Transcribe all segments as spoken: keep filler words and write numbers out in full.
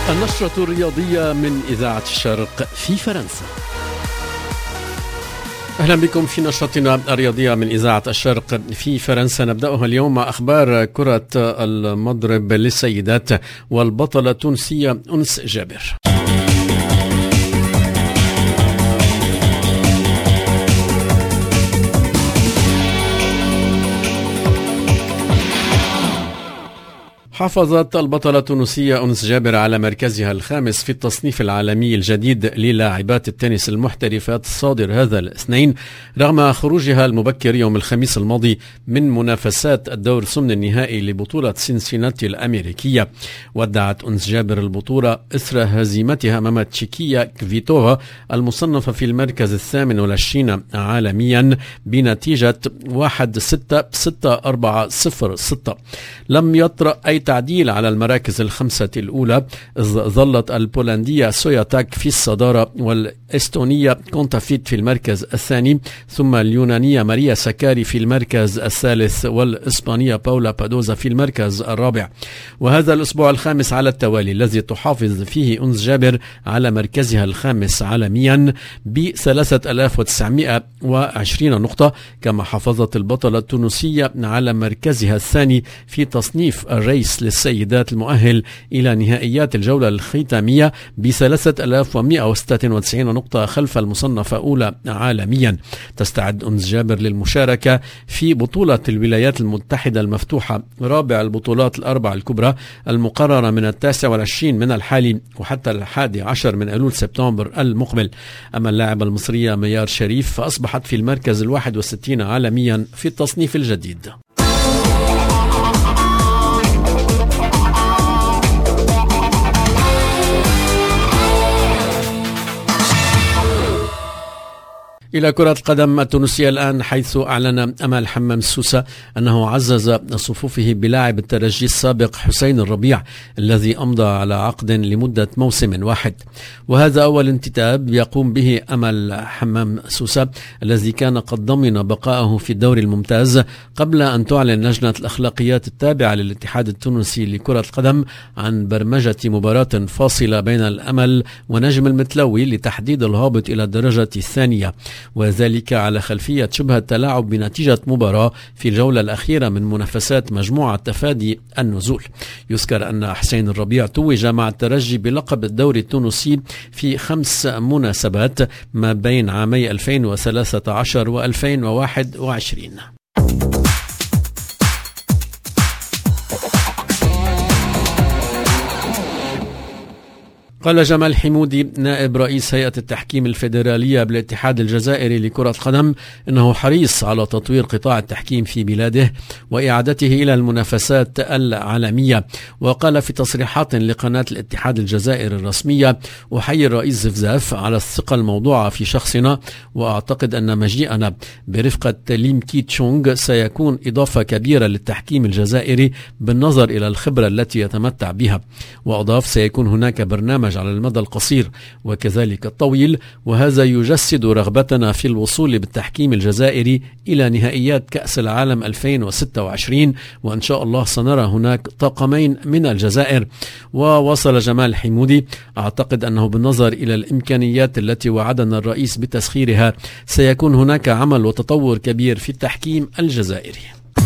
النشرة الرياضية من إذاعة الشرق في فرنسا. أهلا بكم في نشرتنا الرياضية من إذاعة الشرق في فرنسا. نبدأها اليوم مع أخبار كرة المضرب للسيدات والبطلة التونسية أنس جابر. حافظت البطلة التونسية أنس جابر على مركزها الخامس في التصنيف العالمي الجديد للاعبات التنس المحترفات الصادر هذا الاثنين رغم خروجها المبكر يوم الخميس الماضي من منافسات الدور ثمن النهائي لبطولة سينسيناتي الأمريكية. ودعت أنس جابر البطولة إثر هزيمتها أمام تشيكية كفيتوفا المصنفة في المركز الثامن والعشرين عالميا بنتيجة واحد ستة ستة أربعة صفر ستة. لم يطرأ أي تعديل على المراكز الخمسة الأولى، إذ ظلت البولندية سوياتاك في الصدارة والإستونية كونتافيت في المركز الثاني، ثم اليونانية ماريا سكاري في المركز الثالث، والإسبانية باولا بادوزا في المركز الرابع. وهذا الأسبوع الخامس على التوالي الذي تحافظ فيه أنس جابر على مركزها الخامس عالميا ب ثلاثة آلاف وتسعمائة وعشرين نقطة، كما حافظت البطلة التونسية على مركزها الثاني في تصنيف الريس للسيدات المؤهل إلى نهائيات الجولة الختامية ب ثلاثة آلاف ومائة وستة وتسعين نقطة خلف المصنفة أولى عالميا. تستعد أنس جابر للمشاركة في بطولة الولايات المتحدة المفتوحة، رابع البطولات الأربع الكبرى المقررة من التاسع والعشرين من الحالي وحتى الحادي عشر من أيلول سبتمبر المقبل. أما اللاعبة المصرية ميار شريف فأصبحت في المركز الواحد والستين عالميا في التصنيف الجديد. إلى كرة القدم التونسية الآن، حيث أعلن أمال حمام السوسة أنه عزز صفوفه بلاعب الترجي السابق حسين الربيع الذي أمضى على عقد لمدة موسم واحد. وهذا أول انتداب يقوم به أمال حمام سوسة الذي كان قد ضمن بقائه في الدوري الممتاز قبل أن تعلن لجنة الأخلاقيات التابعة للاتحاد التونسي لكرة القدم عن برمجة مباراة فاصلة بين الأمل ونجم المتلوي لتحديد الهابط إلى الدرجة الثانية، وذلك على خلفية شبه التلاعب بنتيجة مباراة في الجولة الأخيرة من منافسات مجموعة تفادي النزول. يذكر أن حسين الربيع توج مع الترجي بلقب الدوري التونسي في خمس مناسبات ما بين عامي ألفين وثلاثة عشر وألفين وواحد وعشرين. قال جمال حمودي نائب رئيس هيئة التحكيم الفيدرالية بالاتحاد الجزائري لكرة القدم إنه حريص على تطوير قطاع التحكيم في بلاده وإعادته إلى المنافسات العالمية. وقال في تصريحات لقناة الاتحاد الجزائري الرسمية: أحيي الرئيس زفزاف على الثقة الموضوعة في شخصنا، وأعتقد أن مجيئنا برفقة ليم كي تشونغ سيكون إضافة كبيرة للتحكيم الجزائري بالنظر إلى الخبرة التي يتمتع بها. وأضاف: سيكون هناك برنامج على المدى القصير وكذلك الطويل، وهذا يجسد رغبتنا في الوصول بالتحكيم الجزائري إلى نهائيات كأس العالم ألفين وستة وعشرين، وإن شاء الله سنرى هناك طاقمين من الجزائر. ووصل جمال حمودي: أعتقد أنه بالنظر إلى الإمكانيات التي وعدنا الرئيس بتسخيرها سيكون هناك عمل وتطور كبير في التحكيم الجزائري.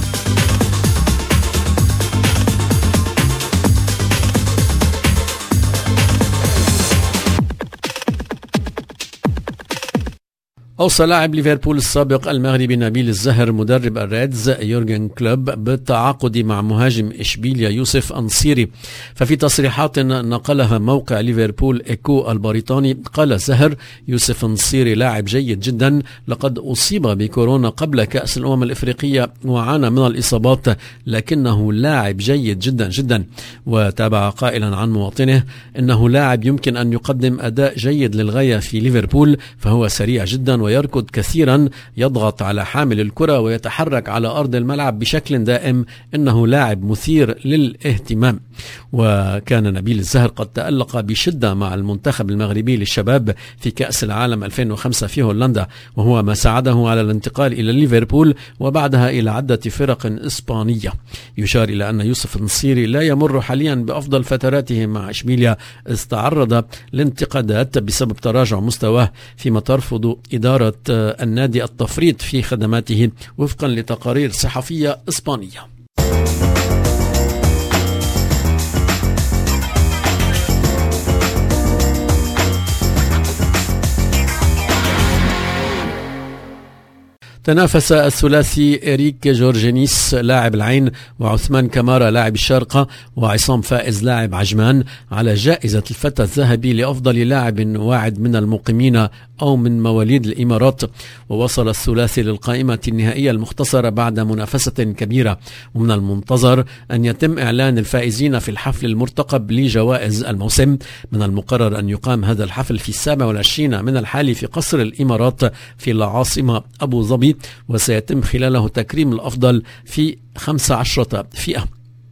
أوصى لاعب ليفربول السابق المغربي نبيل الزهر مدرب الريدز يورجن كلوب بالتعاقد مع مهاجم إشبيليا يوسف أنصيري. ففي تصريحات نقلها موقع ليفربول إيكو البريطاني قال الزهر: يوسف أنصيري لاعب جيد جدا، لقد أصيب بكورونا قبل كأس الأمم الإفريقية وعانى من الإصابات، لكنه لاعب جيد جدا جدا. وتابع قائلا عن مواطنه: إنه لاعب يمكن أن يقدم أداء جيد للغاية في ليفربول، فهو سريع جدا ويركض كثيرا، يضغط على حامل الكرة ويتحرك على أرض الملعب بشكل دائم. إنه لاعب مثير للاهتمام. وكان نبيل الزهر قد تألق بشدة مع المنتخب المغربي للشباب في كأس العالم ألفين وخمسة في هولندا، وهو ما ساعده على الانتقال إلى ليفربول وبعدها إلى عدة فرق إسبانية. يشار إلى أن يوسف النصيري لا يمر حاليا بأفضل فتراته مع إشبيليا، استعرض الانتقادات بسبب تراجع مستواه، فيما ترفض إدارة النادي التفريط في خدماته وفقا لتقارير صحفية إسبانية. تنافس الثلاثي إريك جورجينيس لاعب العين وعثمان كمارا لاعب الشارقة وعصام فائز لاعب عجمان على جائزة الفتى الذهبي لأفضل لاعب واعد من المقيمين أو من مواليد الإمارات. ووصل الثلاثي للقائمة النهائية المختصرة بعد منافسة كبيرة، ومن المنتظر أن يتم إعلان الفائزين في الحفل المرتقب لجوائز الموسم. من المقرر أن يقام هذا الحفل في السابع والعشرين من الحالي في قصر الإمارات في العاصمة أبو ظبي، وسيتم خلاله تكريم الأفضل في خمس عشرة فئة.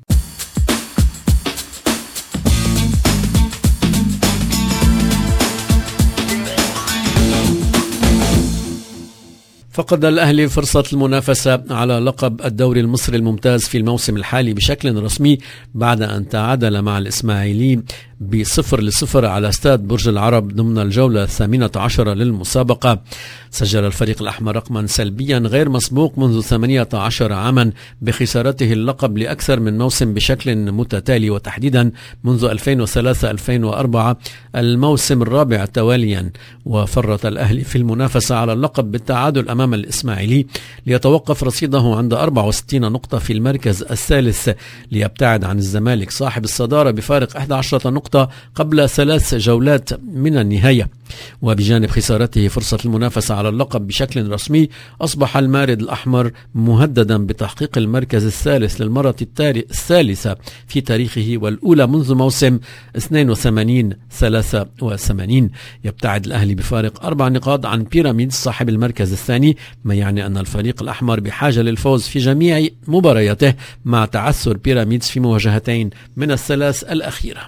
فقد الأهلي فرصة المنافسة على لقب الدوري المصري الممتاز في الموسم الحالي بشكل رسمي بعد أن تعادل مع الإسماعيلي بصفر لصفر على استاد برج العرب ضمن الجولة الثامنة عشرة للمسابقة. سجل الفريق الأحمر رقما سلبيا غير مسبوق منذ ثمانية عشر عاما بخسارته اللقب لأكثر من موسم بشكل متتالي، وتحديدا منذ ألفين وثلاثة ألفين وأربعة الموسم الرابع تواليا. وفرط الأهلي في المنافسة على اللقب بالتعادل أمام الإسماعيلي ليتوقف رصيده عند أربعة وستين نقطة في المركز الثالث، ليبتعد عن الزمالك صاحب الصدارة بفارق إحدى عشرة نقطة قبل ثلاث جولات من النهاية. وبجانب خسارته فرصة المنافسة على اللقب بشكل رسمي، أصبح المارد الأحمر مهددا بتحقيق المركز الثالث للمرة الثالثة في تاريخه والأولى منذ موسم اثنين وثمانين ثلاثة وثمانين. يبتعد الأهلي بفارق أربع نقاط عن بيراميدز صاحب المركز الثاني، ما يعني أن الفريق الأحمر بحاجة للفوز في جميع مبارياته مع تعثر بيراميدز في مواجهتين من الثلاث الأخيرة.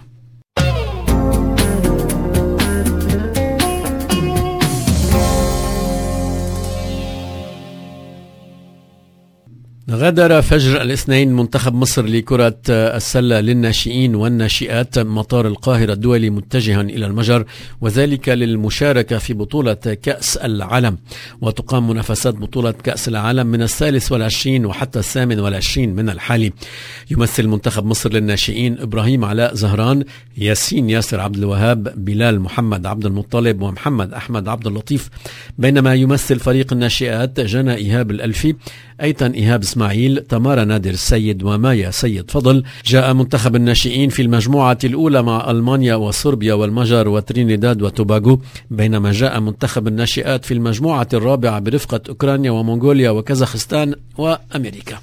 غادر فجر الاثنين منتخب مصر لكرة السلة للناشئين والناشئات مطار القاهرة الدولي متجها إلى المجر، وذلك للمشاركة في بطولة كأس العالم. وتقام منافسات بطولة كأس العالم من الثالث والعشرين وحتى الثامن والعشرين من الحالي. يمثل منتخب مصر للناشئين إبراهيم علاء زهران، ياسين ياسر عبد الوهاب، بلال محمد عبد المطلب، ومحمد أحمد عبد اللطيف، بينما يمثل فريق الناشئات جنى إيهاب الألفي، أيتن إيهاب إسماعيل، تمارا نادر السيد، ومايا سيد فضل. جاء منتخب الناشئين في المجموعة الأولى مع ألمانيا وصربيا والمجر وترينيداد وتوباغو، بينما جاء منتخب الناشئات في المجموعة الرابعة برفقة أوكرانيا ومنغوليا وكازاخستان وأمريكا.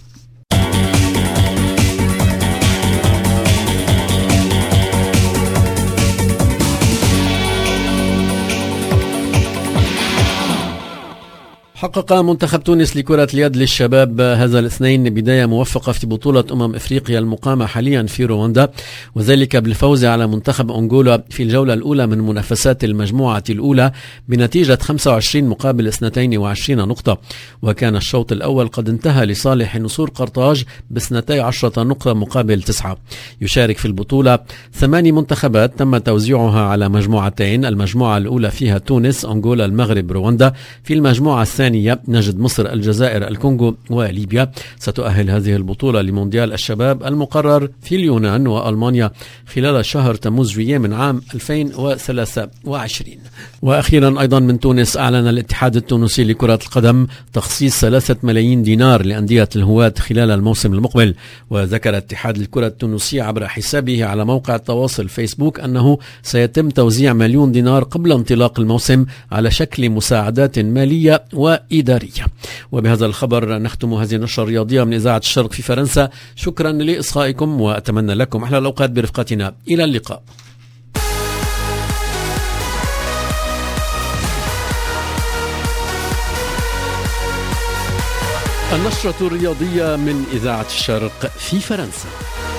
حقق منتخب تونس لكرة اليد للشباب هذا الاثنين بداية موفقة في بطولة أمم إفريقيا المقامة حاليا في رواندا، وذلك بالفوز على منتخب أنغولا في الجولة الأولى من منافسات المجموعة الأولى بنتيجة خمسة وعشرين مقابل اثنتين وعشرين نقطة. وكان الشوط الأول قد انتهى لصالح نسور قرطاج باثنتي عشرة نقطة مقابل تسعة. يشارك في البطولة ثماني منتخبات تم توزيعها على مجموعتين، المجموعة الأولى فيها تونس، أنغولا، المغرب، رواندا. في المجموعة الثانية نجد مصر، الجزائر، الكونغو وليبيا. ستؤهل هذه البطولة لمونديال الشباب المقرر في اليونان وألمانيا خلال شهر تموز جوييه من عام ألفين وثلاثة وعشرين. وأخيرا أيضا من تونس، أعلن الاتحاد التونسي لكرة القدم تخصيص ثلاثة ملايين دينار لأندية الهواة خلال الموسم المقبل. وذكر اتحاد الكرة التونسي عبر حسابه على موقع التواصل فيسبوك أنه سيتم توزيع مليون دينار قبل انطلاق الموسم على شكل مساعدات مالية وإدارية. وبهذا الخبر نختم هذه النشرة الرياضية من إذاعة الشرق في فرنسا. شكرا لإصغائكم وأتمنى لكم أحلى الأوقات برفقتنا. إلى اللقاء. النشرة الرياضية من إذاعة الشرق في فرنسا.